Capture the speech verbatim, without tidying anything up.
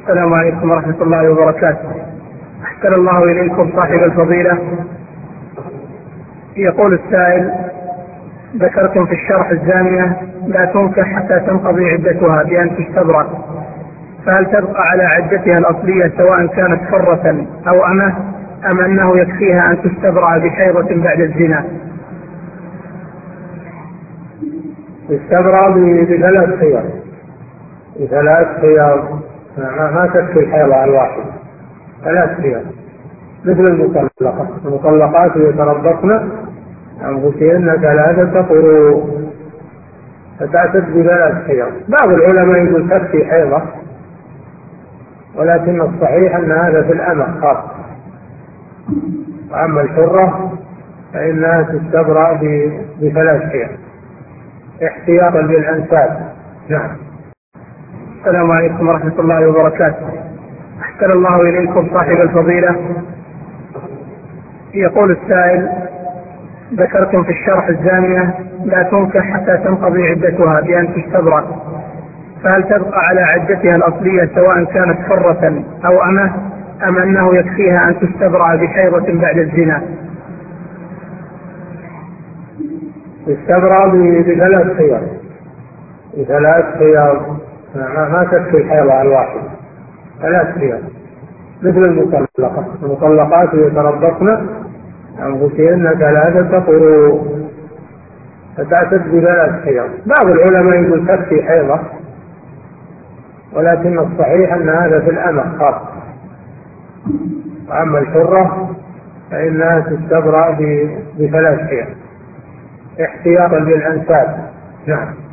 السلام عليكم ورحمة الله وبركاته. أحسن الله إليكم صاحب الفضيلة. يقول السائل: ذكرتم في الشرح الزانية لا تنكح حتى تنقضي عدتها بأن تستبرأ، فهل تبقى على عدتها الأصلية سواء كانت حرة أو أمة، أم أنه يكفيها أن تستبرأ بحيضة بعد الزنا؟ تستبرأ بثلاث خيار بثلاث خيار ما تكفي الحيضة الواحدة، ثلاث خيار مثل المطلقات. المطلقات يتربصن أنفسهن ثلاثة قروء، فتعتد بثلاث خيار. بعض العلماء يقول تكفي حيضة، ولكن الصحيح أن هذا في الأمة خاص، وأما الحرة فإنها تستبرأ بثلاث خيار احتياطا للأنساب. نعم. السلام عليكم ورحمة الله وبركاته. أحسن الله إليكم صاحب الفضيلة. يقول السائل: ذكرتم في الشرح الزانية لا تنكح حتى تنقضي عدتها بأن تستبرأ، فهل تبقى على عدتها الأصلية سواء كانت حرة أو أمة، أم أنه يكفيها أن تستبرأ بحيضة بعد الزنا؟ تستبرأ بثلاث خيار بثلاث خيار ما تكفي الحيضة الواحدة، ثلاث خيار مثل المطلقات. المطلقات يتربصن أنفسهن ثلاثة قروء، فتعتد بثلاث خيار. بعض العلماء يقول تكفي حيضة، ولكن الصحيح أن هذا في الأمة خاص، وأما الحرة فإنها تستبرأ بثلاث خيار احتياطا للأنساب. نعم.